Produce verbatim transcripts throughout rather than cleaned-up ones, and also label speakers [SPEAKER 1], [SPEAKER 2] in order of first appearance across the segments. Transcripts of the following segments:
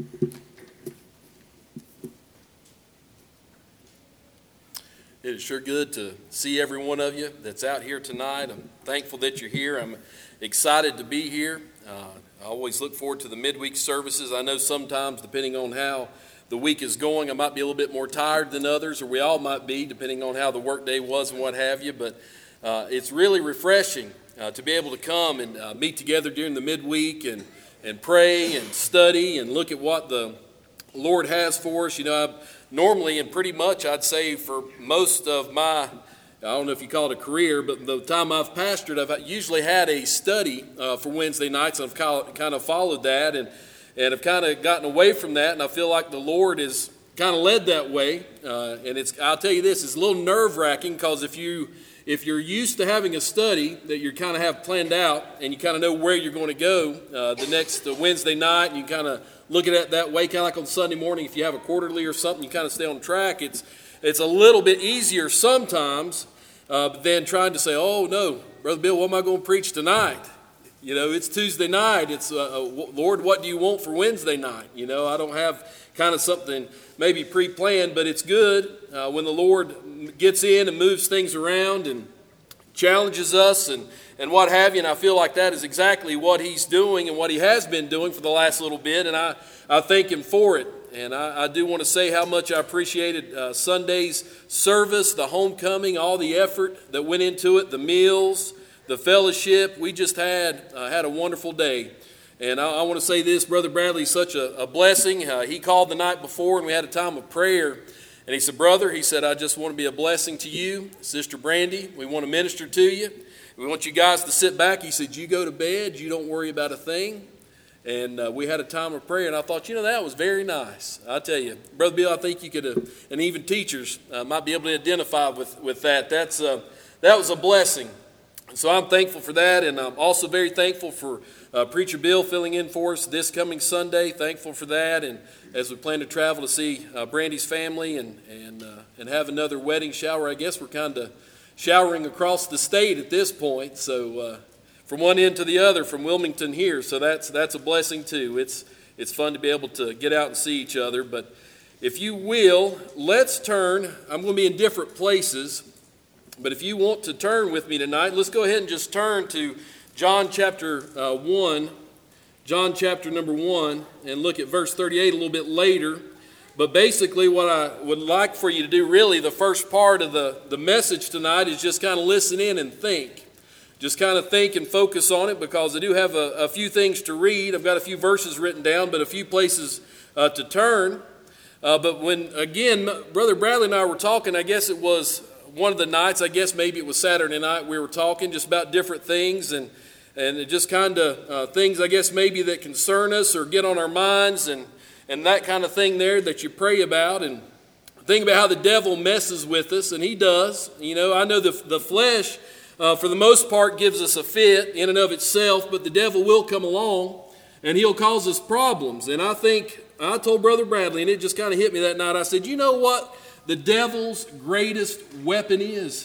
[SPEAKER 1] It is sure good to see every one of you that's out here tonight. I'm thankful that you're here. I'm excited to be here. Uh, I always look forward to the midweek services. I know sometimes, depending on how the week is going, I might be a little bit more tired than others, or we all might be, depending on how the workday was and what have you. But uh, it's really refreshing uh, to be able to come and uh, meet together during the midweek and, and pray and study and look at what the Lord has for us. You know, I've normally, and pretty much I'd say for most of my, I don't know if you call it a career, but the time I've pastored, I've usually had a study uh, for Wednesday nights, and I've kind of followed that, and, and I've kind of gotten away from that, and I feel like the Lord is kind of led that way, uh, and it's, I'll tell you this, it's a little nerve-wracking, because if, you, if you're used to having a study that you kind of have planned out, and you kind of know where you're going to go uh, the next uh, Wednesday night, and you kind of look at it that way, kind of like on Sunday morning, if you have a quarterly or something, you kind of stay on track. It's it's a little bit easier sometimes uh, than trying to say, oh, no, Brother Bill, what am I going to preach tonight? You know, it's Tuesday night. It's, uh, uh, Lord, what do you want for Wednesday night? You know, I don't have kind of something maybe pre-planned, but it's good uh, when the Lord gets in and moves things around and challenges us and and what have you, and I feel like that is exactly what he's doing and what he has been doing for the last little bit, and I, I thank him for it. And I, I do want to say how much I appreciated uh, Sunday's service, the homecoming, all the effort that went into it, the meals, the fellowship. We just had uh, had a wonderful day. And I, I want to say this, Brother Bradley's such a, a blessing. Uh, he called the night before, and we had a time of prayer. And he said, brother, he said, I just want to be a blessing to you, Sister Brandy. We want to minister to you. We want you guys to sit back. He said, you go to bed. You don't worry about a thing. And uh, we had a time of prayer. And I thought, you know, that was very nice. I tell you, Brother Bill, I think you could, uh, and even teachers uh, might be able to identify with, with that. That's uh, that was a blessing. So I'm thankful for that. And I'm also very thankful for uh, Preacher Bill filling in for us this coming Sunday. Thankful for that. And as we plan to travel to see uh, Brandy's family and, and, uh, and have another wedding shower, I guess we're kind of showering across the state at this point, so uh, from one end to the other, from Wilmington here, so that's that's a blessing too. It's it's fun to be able to get out and see each other. But if you will, let's turn. I'm going to be in different places, but if you want to turn with me tonight, let's go ahead and just turn to John chapter uh, one, John chapter number one, and look at verse thirty-eight a little bit later. But basically what I would like for you to do, really, the first part of the, the message tonight is just kind of listen in and think. Just kind of think and focus on it, because I do have a, a few things to read. I've got a few verses written down, but a few places uh, to turn. Uh, but when, again, Brother Bradley and I were talking, I guess it was one of the nights, I guess maybe it was Saturday night, we were talking just about different things and, and just kind of uh, things, I guess, maybe that concern us or get on our minds and And that kind of thing there that you pray about, and think about how the devil messes with us, and he does. You know, I know the the flesh, uh, for the most part, gives us a fit in and of itself, but the devil will come along, and he'll cause us problems. And I think, I told Brother Bradley, and it just kind of hit me that night, I said, you know what the devil's greatest weapon is?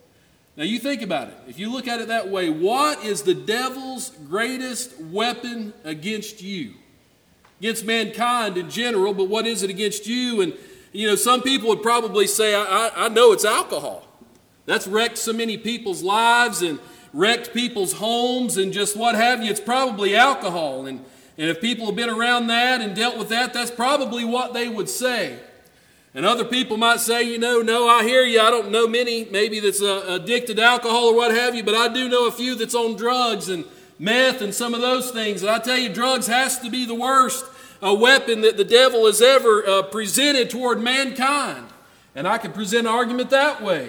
[SPEAKER 1] Now you think about it. If you look at it that way, what is the devil's greatest weapon against you? Against mankind in general, but what is it against you? And, you know, some people would probably say, I, I, I know it's alcohol. That's wrecked so many people's lives and wrecked people's homes and just what have you. It's probably alcohol. And, and if people have been around that and dealt with that, that's probably what they would say. And other people might say, you know, no, I hear you. I don't know many maybe that's uh, addicted to alcohol or what have you, but I do know a few that's on drugs and meth and some of those things. And I tell you, drugs has to be the worst a weapon that the devil has ever uh, presented toward mankind. And I could present an argument that way.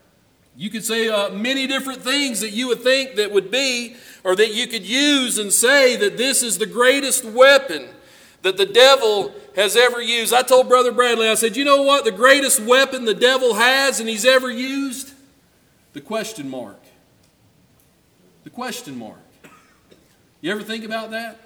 [SPEAKER 1] You could say uh, many different things that you would think that would be, or that you could use and say that this is the greatest weapon that the devil has ever used. I told Brother Bradley, I said, you know what the greatest weapon the devil has and he's ever used? The question mark. The question mark. You ever think about that?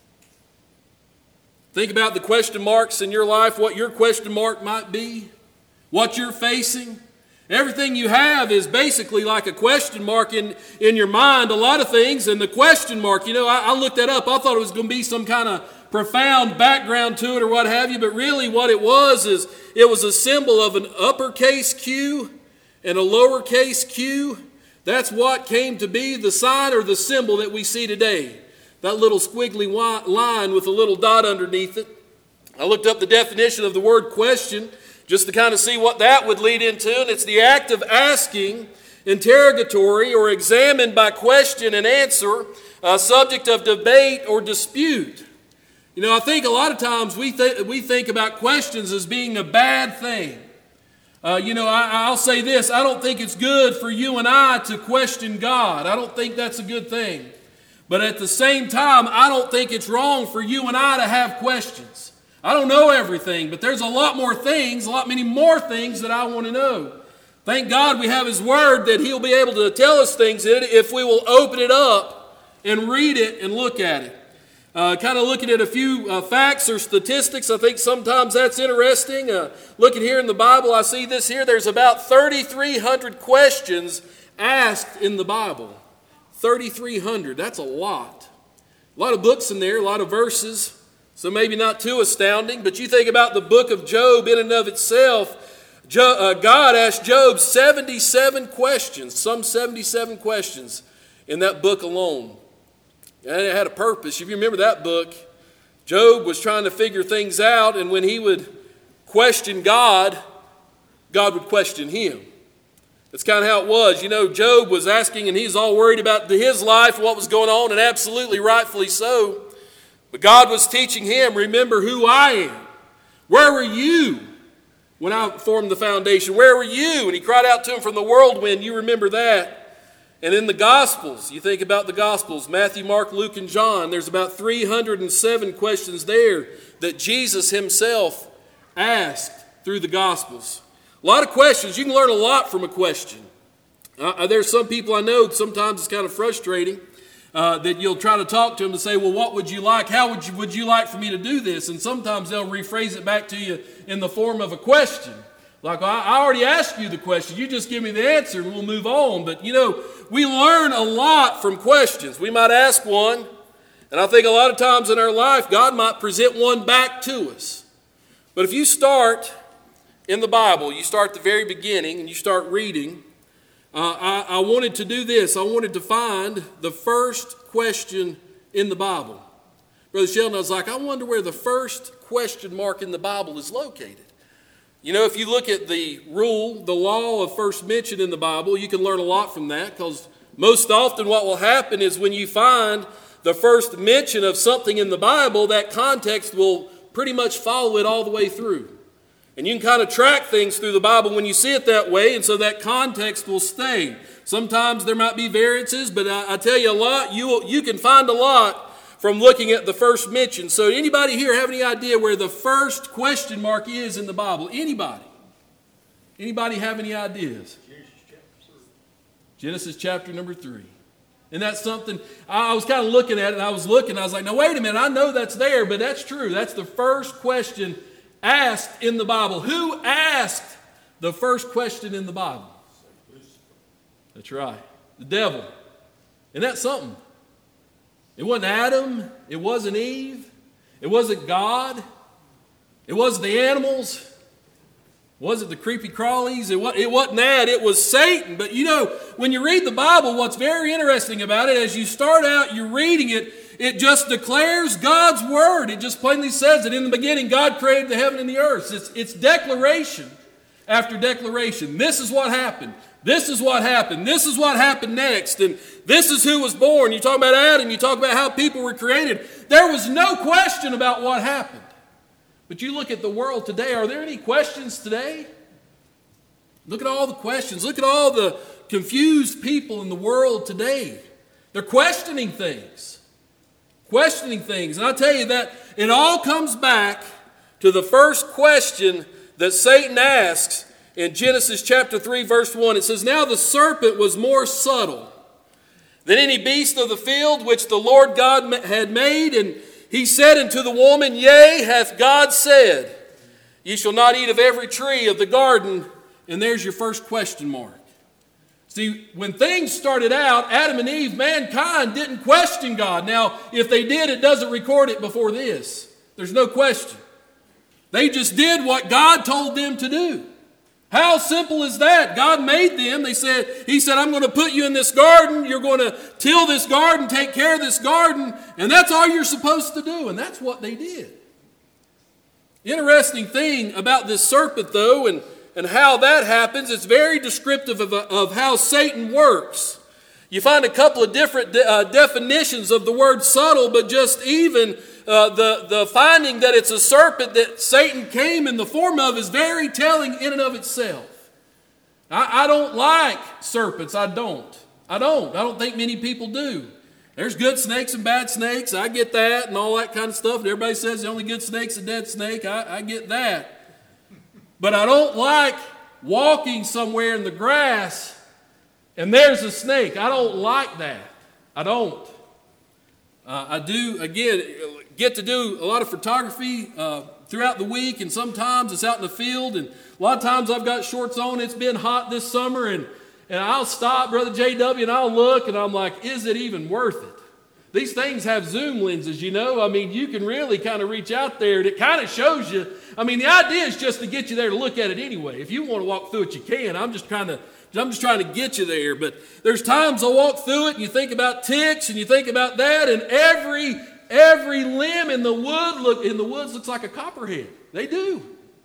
[SPEAKER 1] Think about the question marks in your life, what your question mark might be, what you're facing. Everything you have is basically like a question mark in, in your mind, a lot of things. And the question mark, you know, I, I looked that up. I thought it was going to be some kind of profound background to it or what have you, but really what it was is it was a symbol of an uppercase Q and a lowercase q. That's what came to be the sign or the symbol that we see today. That little squiggly line with a little dot underneath it. I looked up the definition of the word question just to kind of see what that would lead into, and it's the act of asking, interrogatory, or examined by question and answer, a subject of debate or dispute. You know, I think a lot of times we, th- we think about questions as being a bad thing. Uh, you know, I, I'll say this, I don't think it's good for you and I to question God. I don't think that's a good thing. But at the same time, I don't think it's wrong for you and I to have questions. I don't know everything, but there's a lot more things, a lot many more things that I want to know. Thank God we have His Word that He'll be able to tell us things in it if we will open it up and read it and look at it. Uh, kind of looking at a few uh, facts or statistics, I think sometimes that's interesting. Uh, looking here in the Bible, I see this here. There's about thirty-three hundred questions asked in the Bible. thirty-three hundred, that's a lot. A lot of books in there, a lot of verses, so maybe not too astounding. But you think about the book of Job in and of itself. Jo- uh, God asked Job seventy-seven questions, some seventy-seven questions in that book alone. And it had a purpose. If you remember that book, Job was trying to figure things out, and when he would question God, God would question him. That's kind of how it was. You know, Job was asking, and he's all worried about his life, what was going on, and absolutely rightfully so. But God was teaching him, remember who I am. Where were you when I formed the foundation? Where were you? And he cried out to him from the whirlwind. You remember that. And in the Gospels, you think about the Gospels, Matthew, Mark, Luke, and John, there's about three hundred seven questions there that Jesus himself asked through the Gospels. A lot of questions. You can learn a lot from a question. Uh, there's some people I know, sometimes it's kind of frustrating, uh, that you'll try to talk to them to say, well, what would you like? How would you, would you like for me to do this? And sometimes they'll rephrase it back to you in the form of a question. Like, I already asked you the question. You just give me the answer and we'll move on. But, you know, we learn a lot from questions. We might ask one, and I think a lot of times in our life, God might present one back to us. But if you start in the Bible, you start at the very beginning and you start reading, uh, I, I wanted to do this. I wanted to find the first question in the Bible. Brother Sheldon, I was like, I wonder where the first question mark in the Bible is located. You know, if you look at the rule, the law of first mention in the Bible, you can learn a lot from that, because most often what will happen is when you find the first mention of something in the Bible, that context will pretty much follow it all the way through. And you can kind of track things through the Bible when you see it that way, and so that context will stay. Sometimes there might be variances, but I, I tell you a lot, you will, you can find a lot from looking at the first mention. So anybody here have any idea where the first question mark is in the Bible? Anybody? Anybody have any ideas? Genesis chapter number three. And that's something, I was kind of looking at it, and I was looking, I was like, now wait a minute, I know that's there, but that's true. That's the first question asked in the Bible. Who asked the first question in the Bible? That's right. The devil. Isn't that something? It wasn't Adam. It wasn't Eve. It wasn't God. It wasn't the animals. It wasn't the creepy crawlies. It wasn't that. It was Satan. But you know, when you read the Bible, what's very interesting about it, as you start out, you're reading it, it just declares God's word. It just plainly says that in the beginning, God created the heaven and the earth. It's, it's declaration after declaration. This is what happened. This is what happened. This is what happened next. And this is who was born. You talk about Adam. You talk about how people were created. There was no question about what happened. But you look at the world today. Are there any questions today? Look at all the questions. Look at all the confused people in the world today. They're questioning things. Questioning things. And I tell you that it all comes back to the first question that Satan asks in Genesis chapter three, verse one. It says, now the serpent was more subtle than any beast of the field which the Lord God had made. And he said unto the woman, yea, hath God said, ye shall not eat of every tree of the garden. And there's your first question mark.
[SPEAKER 2] See, when things started out, Adam and Eve, mankind didn't question God. Now, if they did, it doesn't record it before this. There's no question. They just did what God told them to do. How simple is that? God made them. They said, He said, I'm going to put you in this garden. You're going to till this garden, take care of this garden, and that's all you're supposed to do. And that's what they did. Interesting thing about this serpent, though, and, and how that happens, it's very descriptive of, of how Satan works. You find a couple of different de- uh, definitions of the word subtle, but just even uh, the, the finding that it's a serpent that Satan came in the form of is very telling in and of itself. I, I don't like serpents. I don't. I don't. I don't think many people do. There's good snakes and bad snakes. I get that and all that kind of stuff. And everybody says the only good snake's a dead snake. I, I get that. But I don't like walking somewhere in the grass and there's a snake. I don't like that. I don't. Uh, I do, again, get to do a lot of photography uh, throughout the week, and sometimes it's out in the field, and a lot of times I've got shorts on. It's been hot this summer, and, and I'll stop, Brother J W, and I'll look, and I'm like, is it even worth it? These things have zoom lenses, you know. I mean, you can really kind of reach out there, and it kind of shows you. I mean, the idea is just to get you there to look at it anyway. If you want to walk through it, you can. I'm just trying to I'm just trying to get you there. But there's times I'll walk through it and you think about ticks and you think about that, and every every limb in the wood look in the woods looks like a copperhead. They do.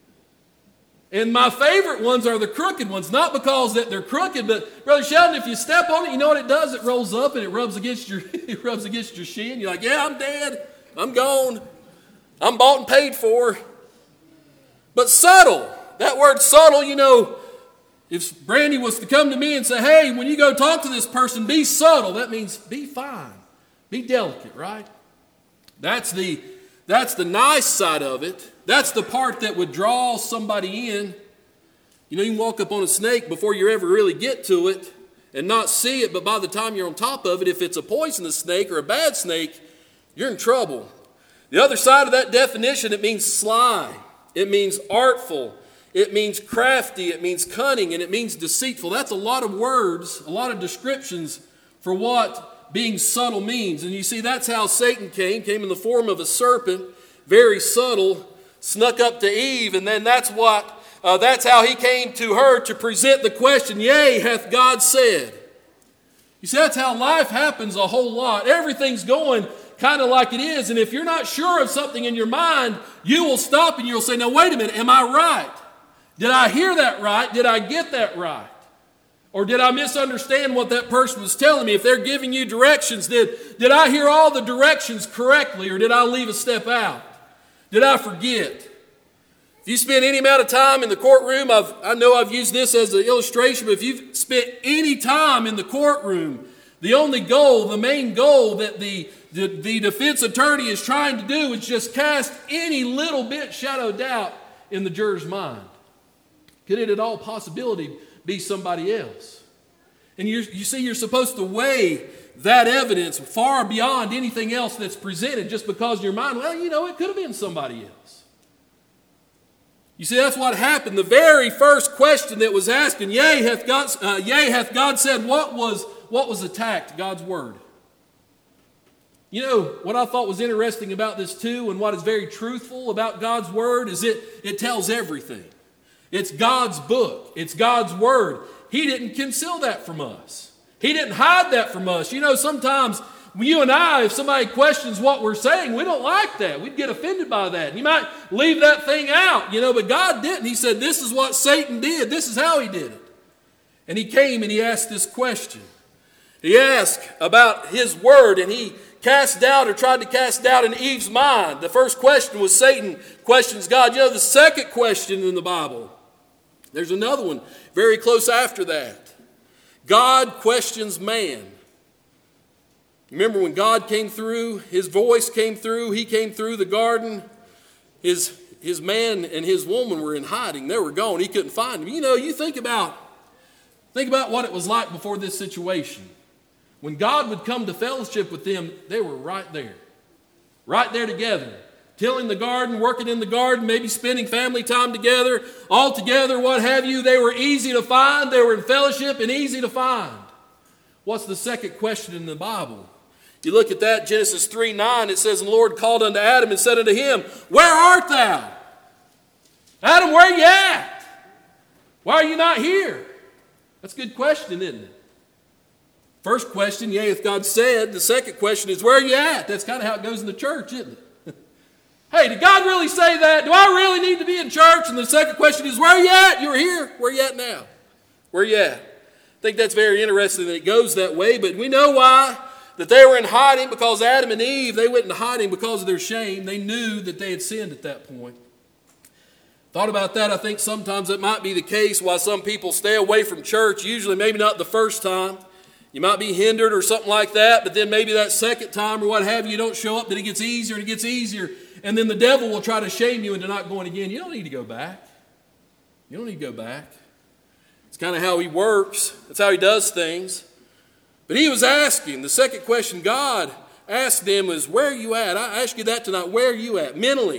[SPEAKER 2] And my favorite ones are the crooked ones, not because that they're crooked, but Brother Sheldon, if you step on it, you know what it does? It rolls up and it rubs against your it rubs against your shin. You're like, yeah, I'm dead. I'm gone. I'm bought and paid for. But subtle, that word subtle, you know, if Brandy was to come to me and say, hey, when you go talk to this person, be subtle, that means be fine, be delicate, right? That's the, that's the nice side of it. That's the part that would draw somebody in. You know, you can walk up on a snake before you ever really get to it and not see it, but by the time you're on top of it, if it's a poisonous snake or a bad snake, you're in trouble. The other side of that definition, it means sly. It means artful. It means crafty, it means cunning, and it means deceitful. That's a lot of words, a lot of descriptions for what being subtle means. And you see, that's how Satan came, came in the form of a serpent, very subtle, snuck up to Eve, and then that's what, uh, that's how he came to her to present the question, yea, hath God said. You see, that's how life happens a whole lot. Everything's going kind of like it is, and if you're not sure of something in your mind, you will stop and you'll say, now wait a minute, am I right? Did I hear that right? Did I get that right? Or did I misunderstand what that person was telling me? If they're giving you directions, did, did I hear all the directions correctly, or did I leave a step out? Did I forget? If you spend any amount of time in the courtroom, I've, I know I've used this as an illustration, but if you've spent any time in the courtroom, the only goal, the main goal that the, the, the defense attorney is trying to do is just cast any little bit shadow of doubt in the juror's mind. Could it at all possibility be somebody else? And you you see, you're supposed to weigh that evidence far beyond anything else that's presented just because in your mind, well, you know, it could have been somebody else. You see, that's what happened. The very first question that was asked, and yea, hath God, uh, yea, hath God said, what was, what was attacked? God's word. You know, what I thought was interesting about this too, and what is very truthful about God's word, is it, it tells everything. It's God's book. It's God's word. He didn't conceal that from us. He didn't hide that from us. You know, sometimes you and I, if somebody questions what we're saying, we don't like that. We'd get offended by that. And you might leave that thing out, you know, but God didn't. He said, this is what Satan did. This is how he did it. And he came and he asked this question. He asked about his word, and he cast doubt or tried to cast doubt in Eve's mind. The first question was Satan questions God. You know, the second question in the Bible, there's another one very close after that. God questions man. Remember when God came through, his voice came through, he came through the garden, his, his man and his woman were in hiding. They were gone. He couldn't find them. You know, you think about, think about what it was like before this situation. When God would come to fellowship with them, they were right there. Right there together. tilling the garden, working in the garden, maybe spending family time together, all together, what have you. They were easy to find. They were in fellowship and easy to find. What's the second question in the Bible? You look at that, Genesis three nine, it says, "And the Lord called unto Adam and said unto him, Where art thou? Adam, where are you at? Why are you not here?" That's a good question, isn't it? First question, yea, if God said. The second question is, where are you at? That's kind of how it goes in the church, isn't it? Hey, did God really say that? Do I really need to be in church? And the second question is, where are you at? You were here. Where are you at now? Where are you at? I think that's very interesting that it goes that way, but we know why. That they were in hiding because Adam and Eve, they went into hiding because of their shame. They knew that they had sinned at that point. Thought about that. I think sometimes it might be the case why some people stay away from church. Usually maybe not the first time. You might be hindered or something like that, but then maybe that second time or what have you, you don't show up, then it gets easier and it gets easier. And then the devil will try to shame you into not going again. You don't need to go back. You don't need to go back. It's kind of how he works. That's how he does things. But he was asking, the second question God asked them was, where are you at? I ask you that tonight. Where are you at? Mentally,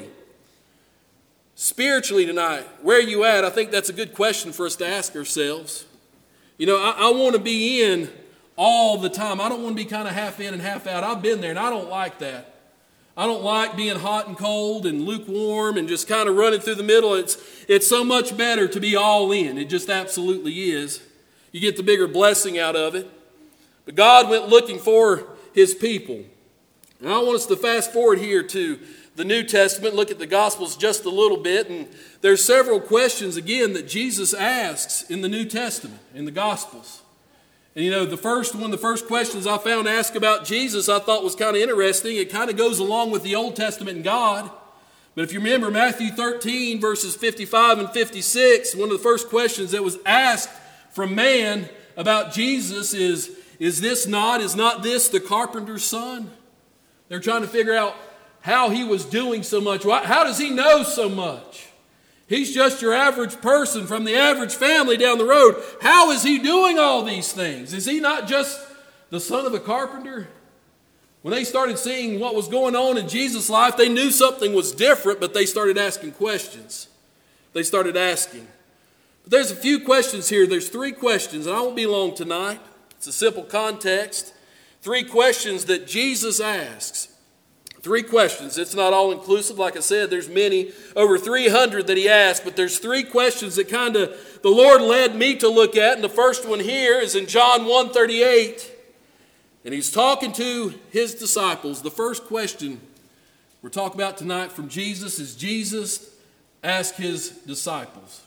[SPEAKER 2] spiritually tonight, where are you at? I think that's a good question for us to ask ourselves. You know, I, I want to be in all the time. I don't want to be kind of half in and half out. I've been there, and I don't like that. I don't like being hot and cold and lukewarm and just kind of running through the middle. It's, it's so much better to be all in. It just absolutely is. You get the bigger blessing out of it. But God went looking for his people. And I want us to fast forward here to the New Testament, look at the Gospels just a little bit. And there's several questions, again, that Jesus asks in the New Testament, in the Gospels. And you know, the first one, the first questions I found asked about Jesus, I thought was kind of interesting. It kind of goes along with the Old Testament and God. But if you remember Matthew thirteen, verses fifty-five and fifty-six, one of the first questions that was asked from man about Jesus is, is this not, is not this the carpenter's son? They're trying to figure out how he was doing so much. How does he know so much? He's just your average person from the average family down the road. How is he doing all these things? Is he not just the son of a carpenter? When they started seeing what was going on in Jesus' life, they knew something was different, but they started asking questions. They started asking. But there's a few questions here. There's three questions, and I won't be long tonight. It's a simple context. Three questions that Jesus asks. Three questions. It's not all inclusive. Like I said, there's many, over three hundred that he asked, but there's three questions that kind of the Lord led me to look at. And the first one here is in John one thirty-eight. And he's talking to his disciples. The first question we're talking about tonight from Jesus is Jesus asked his disciples.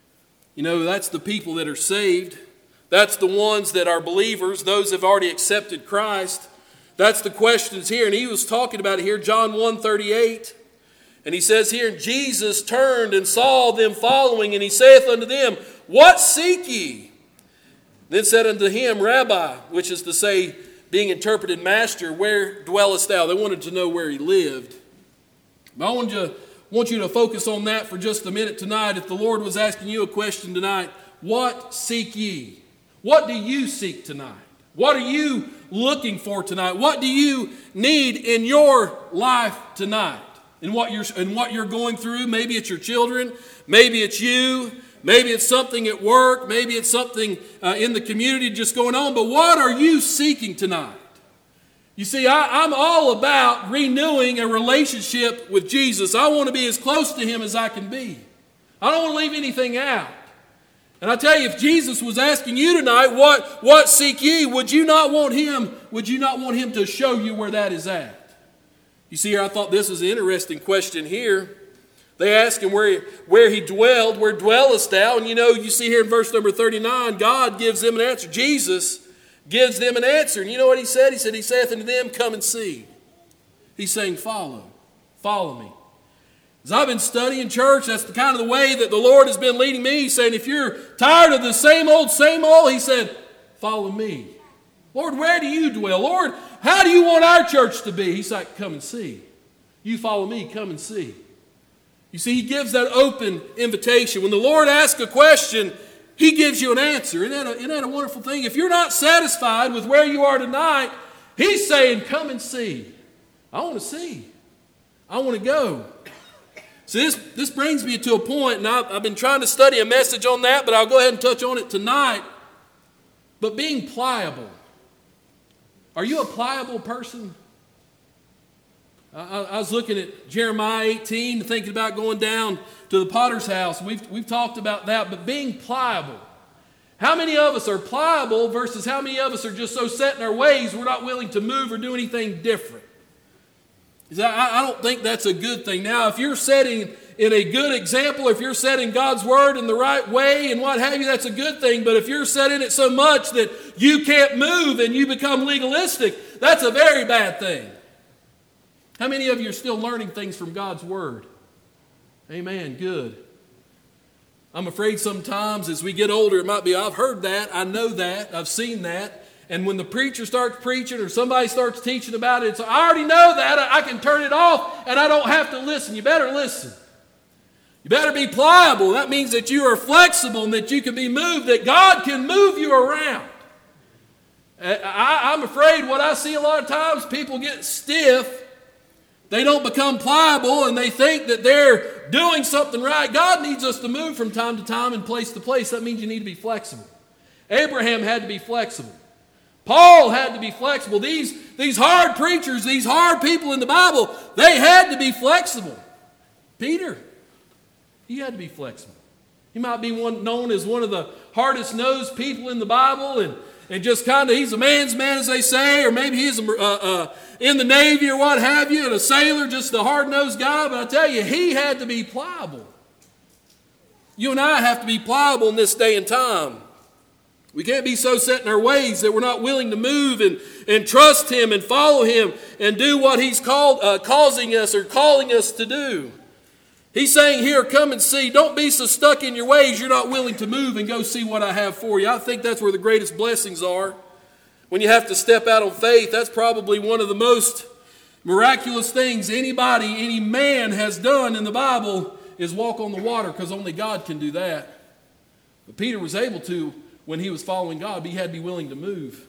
[SPEAKER 2] You know, that's the people that are saved. That's the ones that are believers, those that have already accepted Christ. That's the questions here. And he was talking about it here, John one thirty-eight. And he says here, Jesus turned and saw them following, and he saith unto them, What seek ye? Then said unto him, Rabbi, which is to say, being interpreted, Master, where dwellest thou? They wanted to know where he lived. But I want you, want you to focus on that for just a minute tonight. If the Lord was asking you a question tonight, what seek ye? What do you seek tonight? What are you looking for tonight? What do you need in your life tonight? In what you're, in what you're going through? Maybe it's your children. Maybe it's you. Maybe it's something at work. Maybe it's something uh, in the community just going on. But what are you seeking tonight? You see, I, I'm all about renewing a relationship with Jesus. I want to be as close to him as I can be. I don't want to leave anything out. And I tell you, if Jesus was asking you tonight, what, what seek ye, would you not want him, would you not want him to show you where that is at? You see here, I thought this was an interesting question here. They asked him where, where he dwelled, where dwellest thou? And you know, you see here in verse number thirty-nine, God gives them an answer. Jesus gives them an answer. And you know what he said? He said, he saith unto them, come and see. He's saying, follow, follow me. As I've been studying church, that's the kind of the way that the Lord has been leading me. He's saying, if you're tired of the same old, same old, he said, follow me. Lord, where do you dwell? Lord, how do you want our church to be? He's like, come and see. You follow me, come and see. You see, he gives that open invitation. When the Lord asks a question, he gives you an answer. Isn't that a, isn't that a wonderful thing? If you're not satisfied with where you are tonight, he's saying, come and see. I want to see. I want to go. So this, this brings me to a point, and I've, I've been trying to study a message on that, but I'll go ahead and touch on it tonight. But being pliable. Are you a pliable person? I, I was looking at Jeremiah eighteen, thinking about going down to the potter's house. We've, we've talked about that, but being pliable. How many of us are pliable versus how many of us are just so set in our ways we're not willing to move or do anything different? I, I don't think that's a good thing. Now, if you're setting in a good example, if you're setting God's word in the right way and what have you, that's a good thing. But if you're setting it so much that you can't move and you become legalistic, that's a very bad thing. How many of you are still learning things from God's word? Amen. Good. I'm afraid sometimes as we get older, it might be, I've heard that, I know that, I've seen that. And when the preacher starts preaching or somebody starts teaching about it, it's, I already know that, I can turn it off and I don't have to listen. You better listen. You better be pliable. That means that you are flexible and that you can be moved, that God can move you around. I, I'm afraid what I see a lot of times, people get stiff. They don't become pliable and they think that they're doing something right. God needs us to move from time to time and place to place. That means you need to be flexible. Abraham had to be flexible. Paul had to be flexible. These, these hard preachers, these hard people in the Bible, they had to be flexible. Peter, he had to be flexible. He might be one known as one of the hardest-nosed people in the Bible, and, and just kind of, he's a man's man, as they say, or maybe he's a, uh, uh, in the Navy or what have you, and a sailor, just a hard-nosed guy. But I tell you, he had to be pliable. You and I have to be pliable in this day and time. We can't be so set in our ways that we're not willing to move and, and trust Him and follow Him and do what He's called, uh, causing us or calling us to do. He's saying here, come and see. Don't be so stuck in your ways you're not willing to move and go see what I have for you. I think that's where the greatest blessings are. When you have to step out on faith, that's probably one of the most miraculous things anybody, any man has done in the Bible is walk on the water, because only God can do that. But Peter was able to when he was following God, but he had to be willing to move.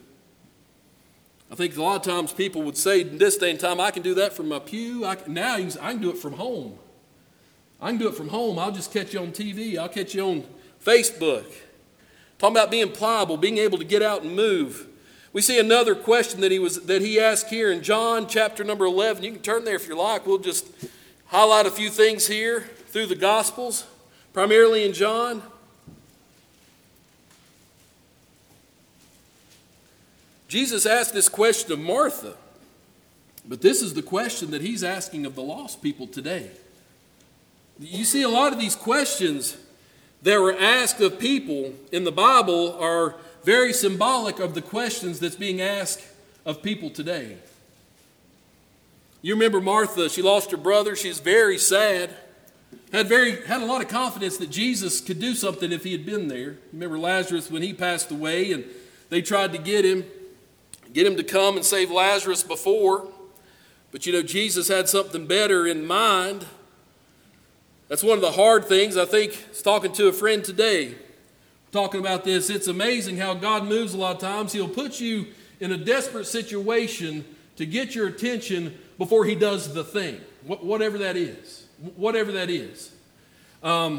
[SPEAKER 2] I think a lot of times people would say in this day and time, I can do that from my pew. I can, now I can do it from home. I can do it from home. I'll just catch you on T V. I'll catch you on Facebook. Talking about being pliable, being able to get out and move. We see another question that he was that he asked here in John chapter number eleven. You can turn there if you like. We'll just highlight a few things here through the Gospels, primarily in John. Jesus asked this question of Martha, but this is the question that he's asking of the lost people today. You see, a lot of these questions that were asked of people in the Bible are very symbolic of the questions that's being asked of people today. You remember Martha, she lost her brother. She's very sad. Had very had a lot of confidence that Jesus could do something if he had been there. Remember Lazarus when he passed away and they tried to get him, get him to come and save Lazarus before. But you know, Jesus had something better in mind. That's one of the hard things. I think I was talking to a friend today, talking about this. It's amazing how God moves a lot of times. He'll put you in a desperate situation to get your attention before he does the thing, whatever that is. Whatever that is. Um,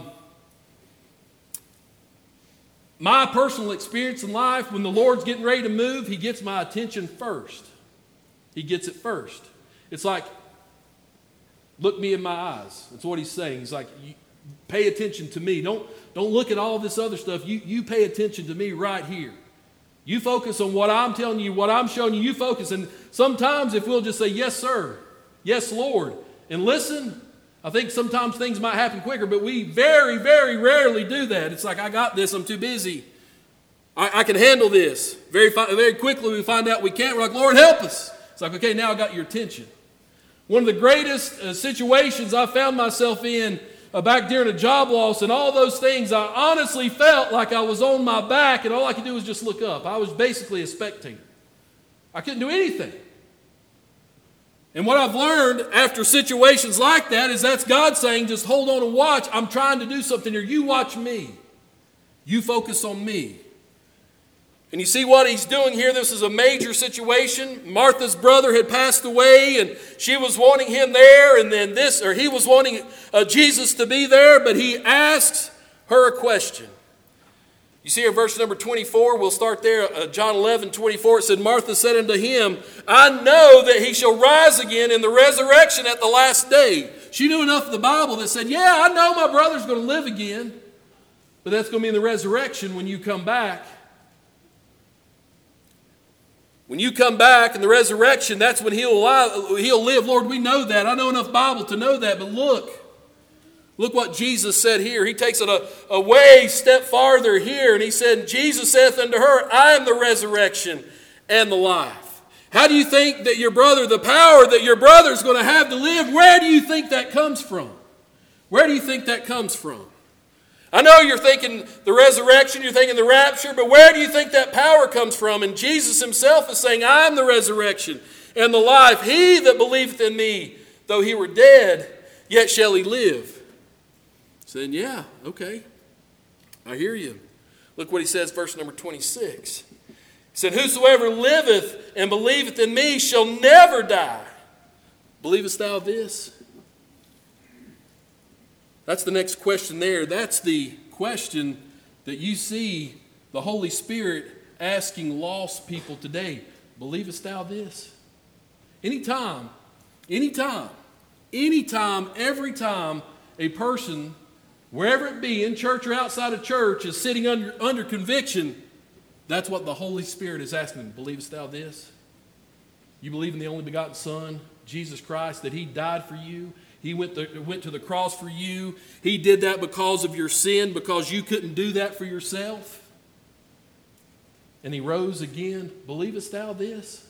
[SPEAKER 2] my personal experience in life, when the Lord's getting ready to move, he gets my attention first. He gets it first. It's like, look me in my eyes. That's what he's saying. He's like, pay attention to me. Don't, don't look at all this other stuff. You, you pay attention to me right here. You focus on what I'm telling you, what I'm showing you. You focus. And sometimes if we'll just say, yes, sir. Yes, Lord. And listen, I think sometimes things might happen quicker, but we very, very rarely do that. It's like, I got this. I'm too busy. I, I can handle this. Very, very quickly we find out we can't. We're like, Lord, help us. It's like, okay, now I got your attention. One of the greatest uh, situations I found myself in uh, back during a job loss and all those things, I honestly felt like I was on my back and all I could do was just look up. I was basically a spectator. I couldn't do anything. And what I've learned after situations like that is that's God saying, just hold on and watch. I'm trying to do something here. You watch me. You focus on me. And you see what he's doing here? This is a major situation. Martha's brother had passed away, and she was wanting him there, and then this, or he was wanting uh, Jesus to be there, but he asks her a question. You see in verse number twenty-four, we'll start there, uh, John eleven, twenty-four, it said, Martha said unto him, I know that he shall rise again in the resurrection at the last day. She knew enough of the Bible that said, yeah, I know my brother's going to live again, but that's going to be in the resurrection when you come back. When you come back in the resurrection, that's when he'll, he'll live. Lord, we know that. I know enough Bible to know that, but look. Look what Jesus said here. He takes it a, a way step farther here, and he said, Jesus saith unto her, I am the resurrection and the life. How do you think that your brother, the power that your brother is going to have to live, where do you think that comes from? Where do you think that comes from? I know you're thinking the resurrection, you're thinking the rapture, but where do you think that power comes from? And Jesus himself is saying, I am the resurrection and the life. He that believeth in me, though he were dead, yet shall he live. Saying, yeah, okay, I hear you. Look what he says, verse number twenty-six. He said, whosoever liveth and believeth in me shall never die. Believest thou this? That's the next question there. That's the question that you see the Holy Spirit asking lost people today. Believest thou this? Anytime, anytime, anytime, every time a person, wherever it be, in church or outside of church, is sitting under, under conviction, that's what the Holy Spirit is asking. Believest thou this? You believe in the only begotten Son, Jesus Christ, that he died for you? He went, the, went to the cross for you. He did that because of your sin, because you couldn't do that for yourself. And he rose again. Believest thou this?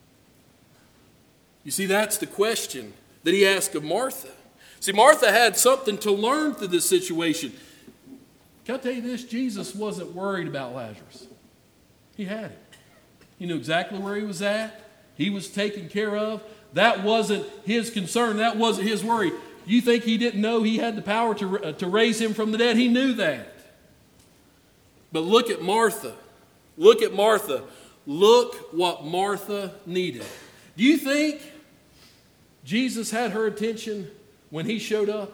[SPEAKER 2] You see, that's the question that he asked of Martha. See, Martha had something to learn through this situation. Can I tell you this? Jesus wasn't worried about Lazarus. He had it. He knew exactly where he was at. He was taken care of. That wasn't his concern. That wasn't his worry. You think he didn't know he had the power to, uh, to raise him from the dead? He knew that. But look at Martha. Look at Martha. Look what Martha needed. Do you think Jesus had her attention when he showed up?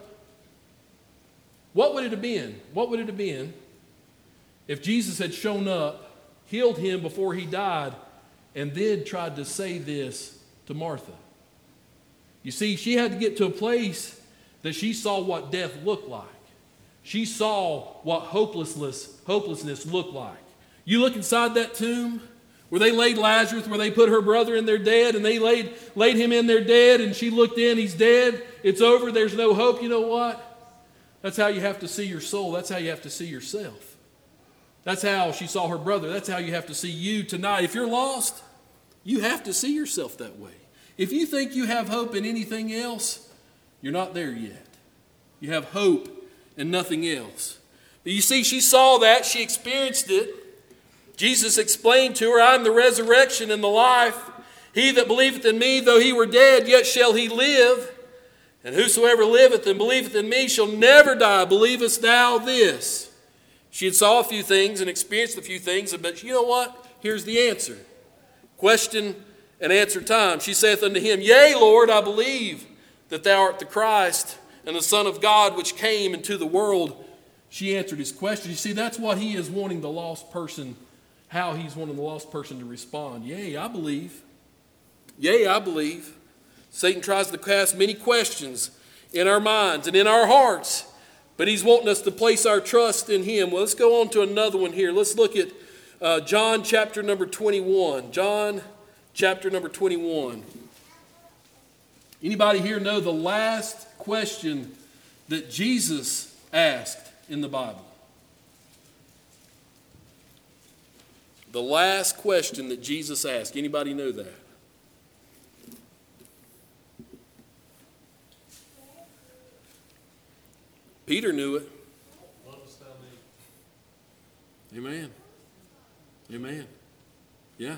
[SPEAKER 2] What would it have been? What would it have been if Jesus had shown up, healed him before he died, and then tried to say this to Martha? You see, she had to get to a place that she saw what death looked like. She saw what hopelessness, hopelessness looked like. You look inside that tomb where they laid Lazarus, where they put her brother in there dead, and they laid, laid him in there dead, and she looked in, he's dead, it's over, there's no hope. You know what? That's how you have to see your soul. That's how you have to see yourself. That's how she saw her brother. That's how you have to see you tonight. If you're lost, you have to see yourself that way. If you think you have hope in anything else, you're not there yet. You have hope in nothing else. But you see, she saw that. She experienced it. Jesus explained to her, I am the resurrection and the life. He that believeth in me, though he were dead, yet shall he live. And whosoever liveth and believeth in me shall never die. Believest thou this? She had saw a few things and experienced a few things, but you know what? Here's the answer. Question and answer time. She saith unto him, Yea, Lord, I believe that thou art the Christ and the Son of God, which came into the world. She answered his question. You see, that's what he is wanting the lost person, how he's wanting the lost person to respond. Yea, I believe. Yea, I believe. Satan tries to cast many questions in our minds and in our hearts, but he's wanting us to place our trust in him. Well, let's go on to another one here. Let's look at uh, John chapter number twenty-one. John chapter number twenty-one. Anybody here know the last question that Jesus asked in the Bible? The last question that Jesus asked. Anybody know that? Peter knew it. Amen. Amen. Yeah.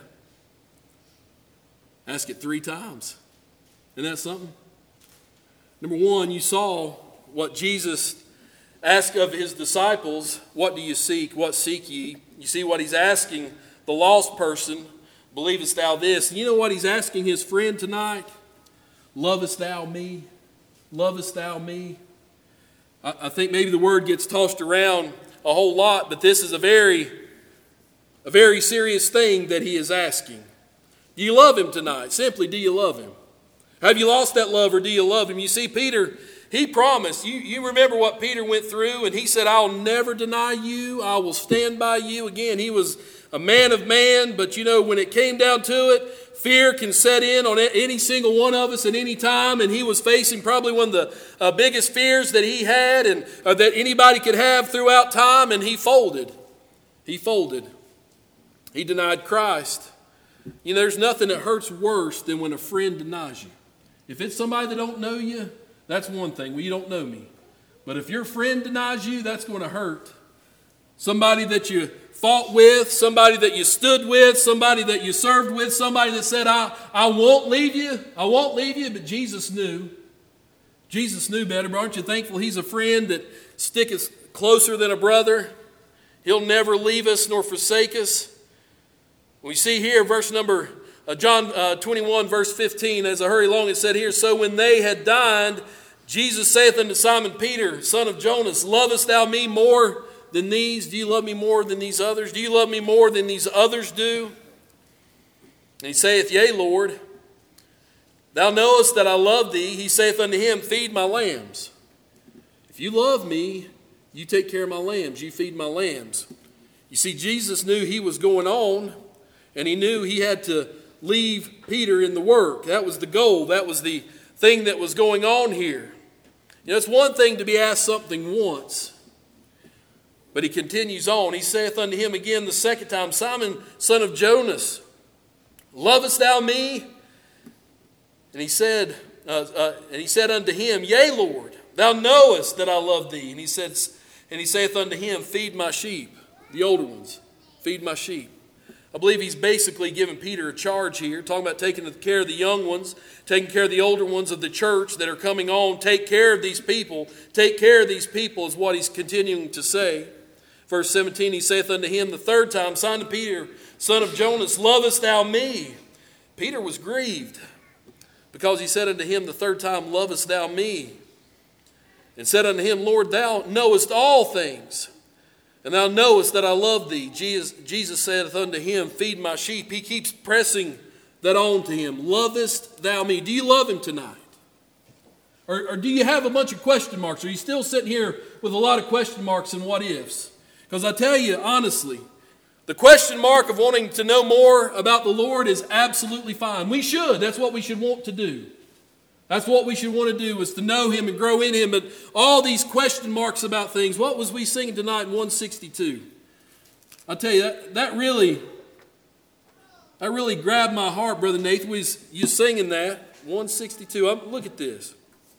[SPEAKER 2] Ask it three times. Isn't that something? Number one, you saw what Jesus asked of his disciples. What do you seek? What seek ye? You see what he's asking the lost person, believest thou this? And you know what he's asking his friend tonight? Lovest thou me? Lovest thou me? I, I think maybe the word gets tossed around a whole lot, but this is a very, a very serious thing that he is asking. Do you love him tonight? Simply, do you love him? Have you lost that love, or do you love him? You see, Peter, he promised. You, you remember what Peter went through, and he said, I'll never deny you. I will stand by you. Again, he was a man of man, but you know, when it came down to it, fear can set in on any single one of us at any time, and he was facing probably one of the uh, biggest fears that he had and uh, that anybody could have throughout time, and he folded. He folded. He denied Christ. You know, there's nothing that hurts worse than when a friend denies you. If it's somebody that don't know you, that's one thing. Well, you don't know me. But if your friend denies you, that's going to hurt. Somebody that you fought with, somebody that you stood with, somebody that you served with, somebody that said, I, I won't leave you, I won't leave you, but Jesus knew. Jesus knew better, but aren't you thankful he's a friend that sticketh closer than a brother? He'll never leave us nor forsake us. We see here, verse number, uh, John uh, twenty-one, verse fifteen, as I hurry along, it said here, so when they had dined, Jesus saith unto Simon Peter, son of Jonas, lovest thou me more than these? Do you love me more than these others? Do you love me more than these others do? And he saith, Yea, Lord. Thou knowest that I love thee. He saith unto him, Feed my lambs. If you love me, you take care of my lambs. You feed my lambs. You see, Jesus knew he was going on, and he knew he had to leave Peter in the work. That was the goal. That was the thing that was going on here. You know, it's one thing to be asked something once. But he continues on. He saith unto him again the second time, Simon, son of Jonas, lovest thou me? And he said, uh, uh, and he said unto him, Yea, Lord, thou knowest that I love thee. And he said, and he saith unto him, Feed my sheep, the older ones, feed my sheep. I believe he's basically giving Peter a charge here, talking about taking care of the young ones, taking care of the older ones of the church that are coming on. Take care of these people. Take care of these people is what he's continuing to say. Verse seventeen, he saith unto him the third time, Simon Peter, son of Jonas, lovest thou me? Peter was grieved because he said unto him the third time, lovest thou me? And said unto him, Lord, thou knowest all things, and thou knowest that I love thee. Jesus, Jesus saith unto him, Feed my sheep. He keeps pressing that on to him. Lovest thou me? Do you love him tonight? Or, or do you have a bunch of question marks? Are you still sitting here with a lot of question marks and what ifs? Because I tell you, honestly, the question mark of wanting to know more about the Lord is absolutely fine. We should. That's what we should want to do. That's what we should want to do, is to know him and grow in him. But all these question marks about things, what was we singing tonight in one sixty-two? I tell you, that, that really, that really grabbed my heart, Brother Nathan. We was, you singing that, one sixty-two. I'm, look at this.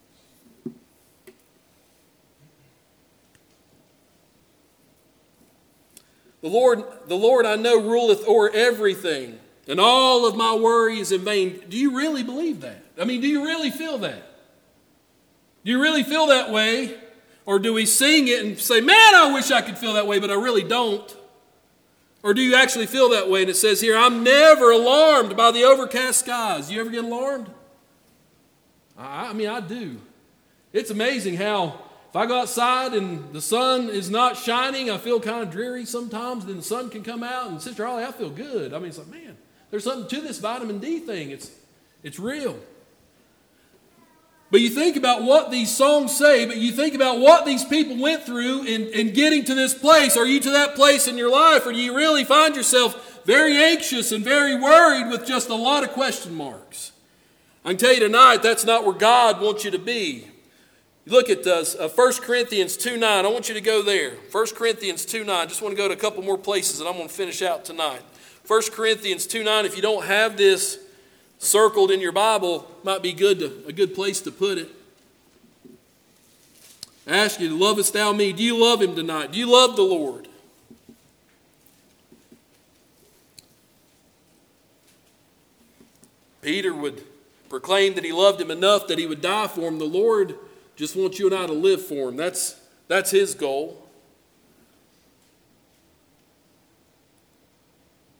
[SPEAKER 2] The Lord, the Lord I know ruleth o'er everything, and all of my worry is in vain. Do you really believe that? I mean, do you really feel that? Do you really feel that way? Or do we sing it and say, man, I wish I could feel that way, but I really don't? Or do you actually feel that way? And it says here, I'm never alarmed by the overcast skies. Do you ever get alarmed? I, I mean, I do. It's amazing how if I go outside and the sun is not shining, I feel kind of dreary sometimes. Then the sun can come out, and Sister Holly, I feel good. I mean, it's like, man, there's something to this vitamin D thing. It's, it's real. But you think about what these songs say, but you think about what these people went through in, in getting to this place. Are you to that place in your life, or do you really find yourself very anxious and very worried with just a lot of question marks? I can tell you tonight, that's not where God wants you to be. Look at uh, First Corinthians two nine. I want you to go there. First Corinthians two nine. I just want to go to a couple more places, and I'm going to finish out tonight. First Corinthians two nine. If you don't have this circled in your Bible, might be good to, a good place to put it. I ask you, lovest thou me? Do you love him tonight? Do you love the Lord? Peter would proclaim that he loved him enough that he would die for him. The Lord just wants you and I to live for him. That's, that's his goal.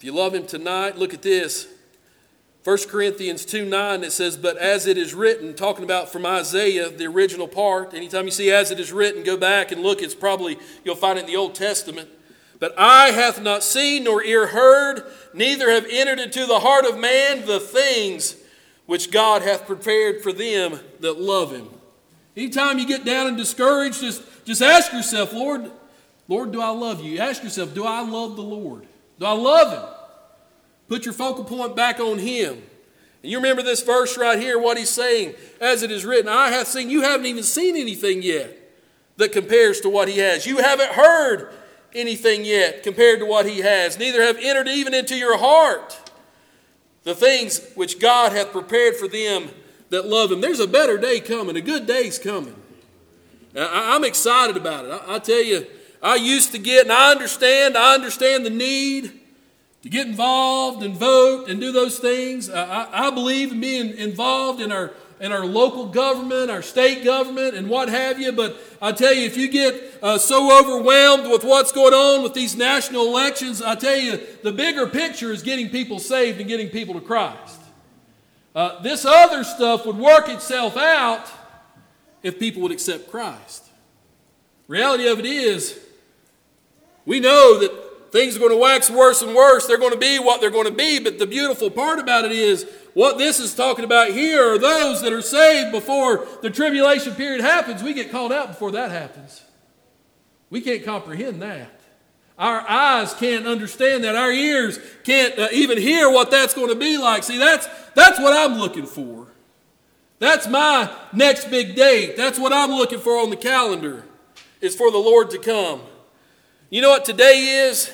[SPEAKER 2] you love him tonight, look at this. First Corinthians two nine, it says, but as it is written, talking about from Isaiah, the original part. Anytime you see as it is written, go back and look. It's probably, you'll find it in the Old Testament. But eye hath not seen, nor ear heard, neither have entered into the heart of man the things which God hath prepared for them that love him. Anytime you get down and discouraged, just, just ask yourself, Lord, Lord, do I love you? Ask yourself, do I love the Lord? Do I love him? Put your focal point back on him. And you remember this verse right here, what he's saying. As it is written, I have seen, you haven't even seen anything yet that compares to what he has. You haven't heard anything yet compared to what he has. Neither have entered even into your heart the things which God hath prepared for them that love him. There's a better day coming. A good day's coming. I'm excited about it. I tell you, I used to get, and I understand, I understand the need to get involved and vote and do those things. I, I believe in being involved in our in our local government, our state government, and what have you. But I tell you, if you get uh, so overwhelmed with what's going on with these national elections, I tell you, the bigger picture is getting people saved and getting people to Christ. Uh, this other stuff would work itself out if people would accept Christ. Reality of it is, we know that things are going to wax worse and worse. They're going to be what they're going to be. But the beautiful part about it is, what this is talking about here are those that are saved before the tribulation period happens. We get called out before that happens. We can't comprehend that. Our eyes can't understand that. Our ears can't uh, even hear what that's going to be like. See, that's, that's what I'm looking for. That's my next big date. That's what I'm looking for on the calendar, is for the Lord to come. You know what today is?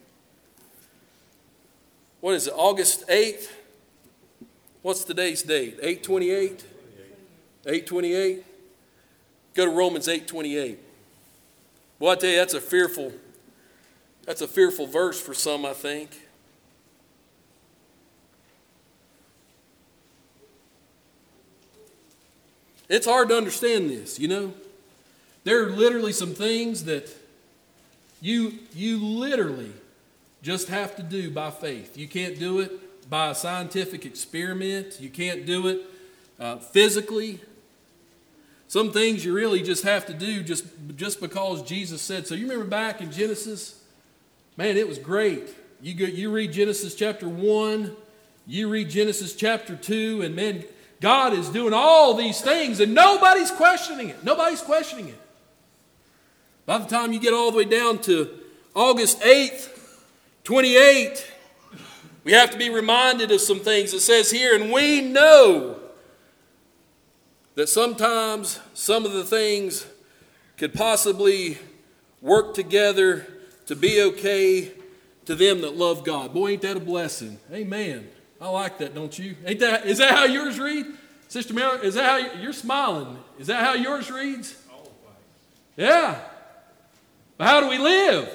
[SPEAKER 2] What is it, August eighth? What's today's date? eight twenty-eight? eight twenty-eight? Go to Romans eight twenty-eight. Well, I tell you, that's a fearful, that's a fearful verse for some, I think. It's hard to understand this, you know. There are literally some things that you, you literally just have to do by faith. You can't do it by a scientific experiment. You can't do it uh, physically. Some things you really just have to do just, just because Jesus said so. You remember back in Genesis? Man, it was great. You go, you read Genesis chapter one, you read Genesis chapter two, and man, God is doing all these things, and nobody's questioning it. Nobody's questioning it. By the time you get all the way down to August eighth, twenty-eight, we have to be reminded of some things. It says here, and we know that sometimes some of the things could possibly work together to be okay to them that love God. Boy, ain't that a blessing. Amen. I like that, don't you? Ain't that, is that how yours read? Sister Mary, is that how you, you're smiling? Is that how yours reads? Yeah. But how do we live?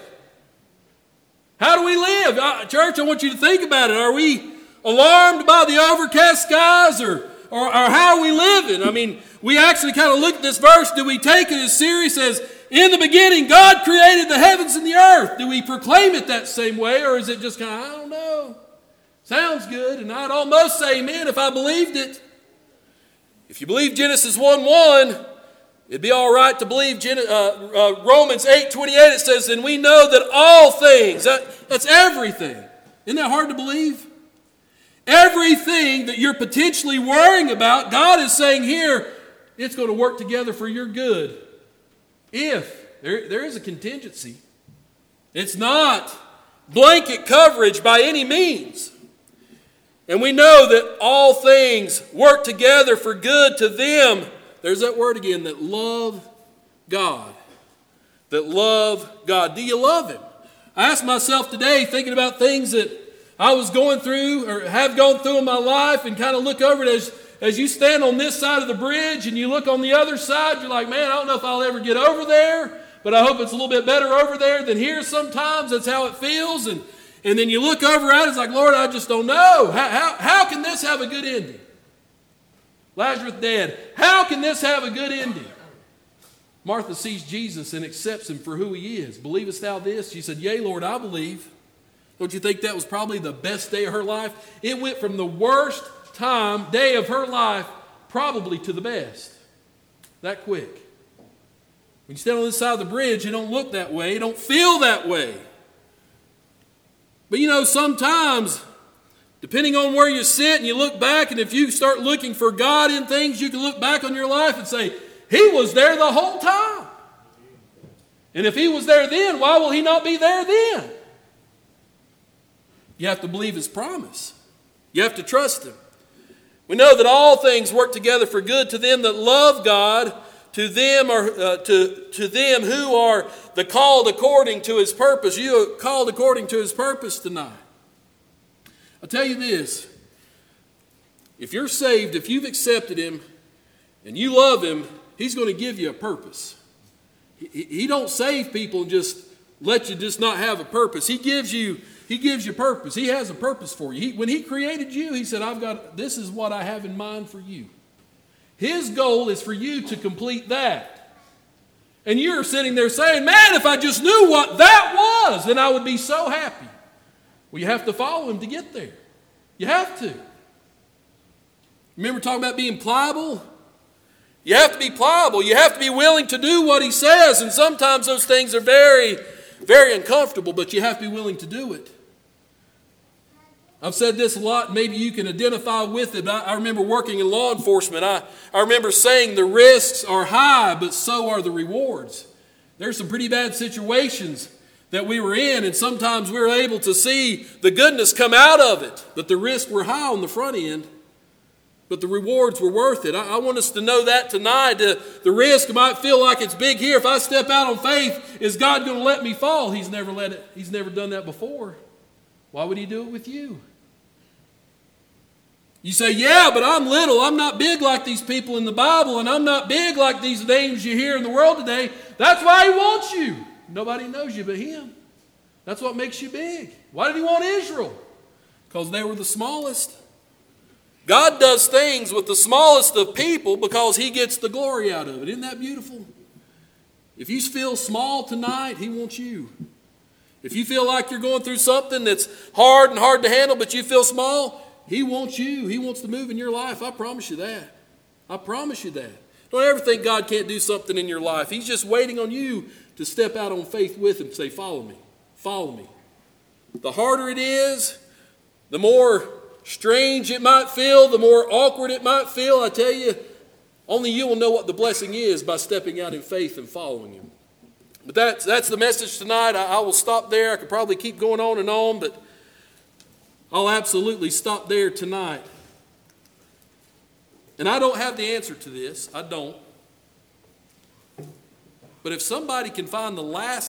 [SPEAKER 2] How do we live? Uh, church, I want you to think about it. Are we alarmed by the overcast skies, or, or, or how are we living? I mean, we actually kind of look at this verse. Do we take it as serious as, in the beginning, God created the heavens and the earth? Do we proclaim it that same way, or is it just kind of, I don't know, sounds good, and I'd almost say amen if I believed it. If you believe Genesis one one, it'd be all right to believe Gen- uh, uh, Romans eight twenty-eight. It says, and we know that all things, that, that's everything. Isn't that hard to believe? Everything that you're potentially worrying about, God is saying here, it's going to work together for your good. If there, there is a contingency. It's not blanket coverage by any means. And we know that all things work together for good to them. There's that word again, that love God. That love God. Do you love Him? I asked myself today, thinking about things that I was going through or have gone through in my life, and kind of look over it as, as you stand on this side of the bridge and you look on the other side, you're like, man, I don't know if I'll ever get over there, but I hope it's a little bit better over there than here sometimes. That's how it feels. And, and then you look over at it, it's like, Lord, I just don't know. How, how, how can this have a good ending? Lazarus dead. How can this have a good ending? Martha sees Jesus and accepts Him for who He is. Believest thou this? She said, yea, Lord, I believe. Don't you think that was probably the best day of her life? It went from the worst time, day of her life, probably to the best. That quick. When you stand on this side of the bridge, you don't look that way. You don't feel that way. But you know, sometimes, depending on where you sit and you look back, and if you start looking for God in things, you can look back on your life and say, He was there the whole time. And if He was there then, why will He not be there then? You have to believe His promise. You have to trust Him. We know that all things work together for good to them that love God, to them are uh, to, to them who are the called according to His purpose. You are called according to His purpose tonight. I'll tell you this. If you're saved, if you've accepted Him, and you love Him, He's going to give you a purpose. He, he don't save people and just let you just not have a purpose. He gives you He gives you purpose. He has a purpose for you. He, when He created you, He said, I've got, this is what I have in mind for you. His goal is for you to complete that. And you're sitting there saying, man, if I just knew what that was, then I would be so happy. Well, you have to follow Him to get there. You have to. Remember talking about being pliable? You have to be pliable. You have to be willing to do what He says. And sometimes those things are very, very uncomfortable, but you have to be willing to do it. I've said this a lot. Maybe you can identify with it. I, I remember working in law enforcement. I, I remember saying the risks are high, but so are the rewards. There's some pretty bad situations that we were in, and sometimes we were able to see the goodness come out of it. But the risks were high on the front end, but the rewards were worth it. I, I want us to know that tonight. Uh, the risk might feel like it's big here. If I step out on faith, is God going to let me fall? He's never let it. He's never done that before. Why would He do it with you? You say, yeah, but I'm little. I'm not big like these people in the Bible, and I'm not big like these names you hear in the world today. That's why He wants you. Nobody knows you but Him. That's what makes you big. Why did He want Israel? Because they were the smallest. God does things with the smallest of people because He gets the glory out of it. Isn't that beautiful? If you feel small tonight, He wants you. If you feel like you're going through something that's hard and hard to handle, but you feel small, He wants you. He wants to move in your life. I promise you that. I promise you that. Don't ever think God can't do something in your life. He's just waiting on you to step out on faith with Him and say, follow me. Follow me. The harder it is, the more strange it might feel, the more awkward it might feel. I tell you, only you will know what the blessing is by stepping out in faith and following Him. But that's, that's the message tonight. I, I will stop there. I could probably keep going on and on, but I'll absolutely stop there tonight. And I don't have the answer to this. I don't. But if somebody can find the last